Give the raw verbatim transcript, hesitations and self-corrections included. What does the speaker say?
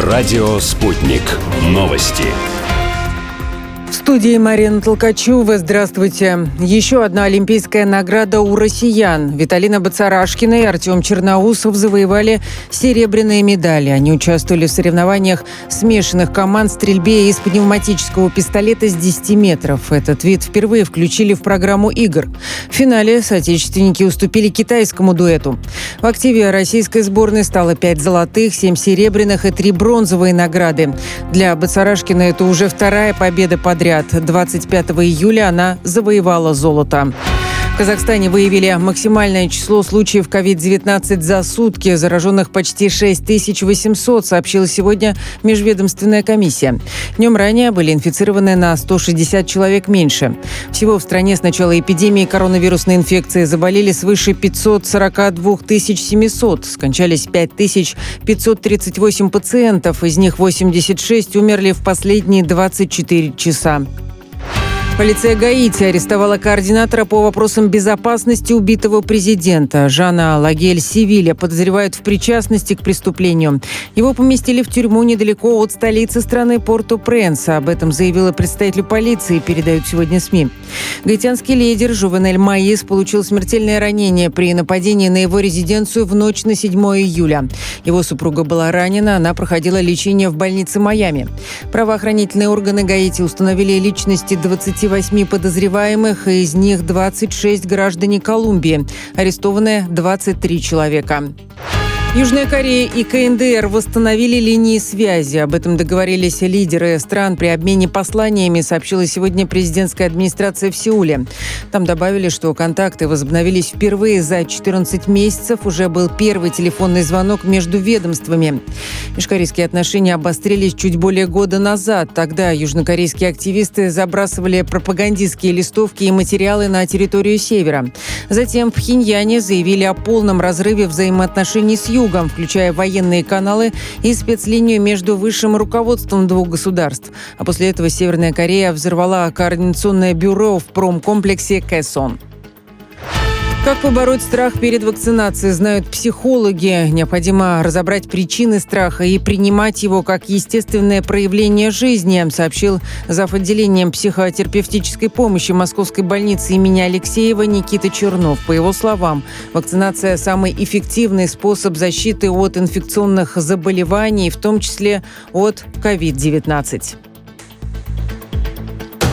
Радио «Спутник». Новости. В студии Марина Толкачева. Здравствуйте. Еще одна олимпийская награда у россиян. Виталина Бацарашкина и Артем Черноусов завоевали серебряные медали. Они участвовали в соревнованиях смешанных команд в стрельбе из пневматического пистолета с десяти метров. Этот вид впервые включили в программу игр. В финале соотечественники уступили китайскому дуэту. В активе российской сборной стало пять золотых, семь серебряных и три бронзовые награды. Для Бацарашкина это уже вторая победа подряд. двадцать пятого июля она завоевала золото. В Казахстане выявили максимальное число случаев ковид девятнадцать за сутки. Зараженных почти шесть тысяч восемьсот, сообщила сегодня межведомственная комиссия. Днем ранее были инфицированы на сто шестьдесят человек меньше. Всего в стране с начала эпидемии коронавирусной инфекции заболели свыше пятьсот сорок два тысяч семьсот. Скончались пять тысяч пятьсот тридцать восемь пациентов. Из них восемьдесят шесть умерли в последние двадцать четыре часа. Полиция Гаити арестовала координатора по вопросам безопасности убитого президента. Жана Лагель-Севилья подозревают в причастности к преступлению. Его поместили в тюрьму недалеко от столицы страны Порто-Пренс. Об этом заявила представитель полиции, передают сегодня СМИ. Гаитянский лидер Жувенель Моис получил смертельное ранение при нападении на его резиденцию в ночь на седьмое июля. Его супруга была ранена, она проходила лечение в больнице Майами. Правоохранительные органы Гаити установили личности двадцати восьми подозреваемых, и из них двадцать шесть граждане Колумбии. Арестованы двадцать три человека. Южная Корея и КНДР восстановили линии связи. Об этом договорились лидеры стран при обмене посланиями, сообщила сегодня президентская администрация в Сеуле. Там добавили, что контакты возобновились впервые за четырнадцать месяцев. Уже был первый телефонный звонок между ведомствами. Межкорейские отношения обострились чуть более года назад. Тогда южнокорейские активисты забрасывали пропагандистские листовки и материалы на территорию Севера. Затем в Пхеньяне заявили о полном разрыве взаимоотношений с Югом, включая военные каналы и спецлинию между высшим руководством двух государств. А после этого Северная Корея взорвала координационное бюро в промкомплексе Кэсон. Как побороть страх перед вакцинацией, знают психологи. Необходимо разобрать причины страха и принимать его как естественное проявление жизни, сообщил зав. Отделением психотерапевтической помощи Московской больницы имени Алексеева Никита Чернов. По его словам, вакцинация – самый эффективный способ защиты от инфекционных заболеваний, в том числе от ковид девятнадцать.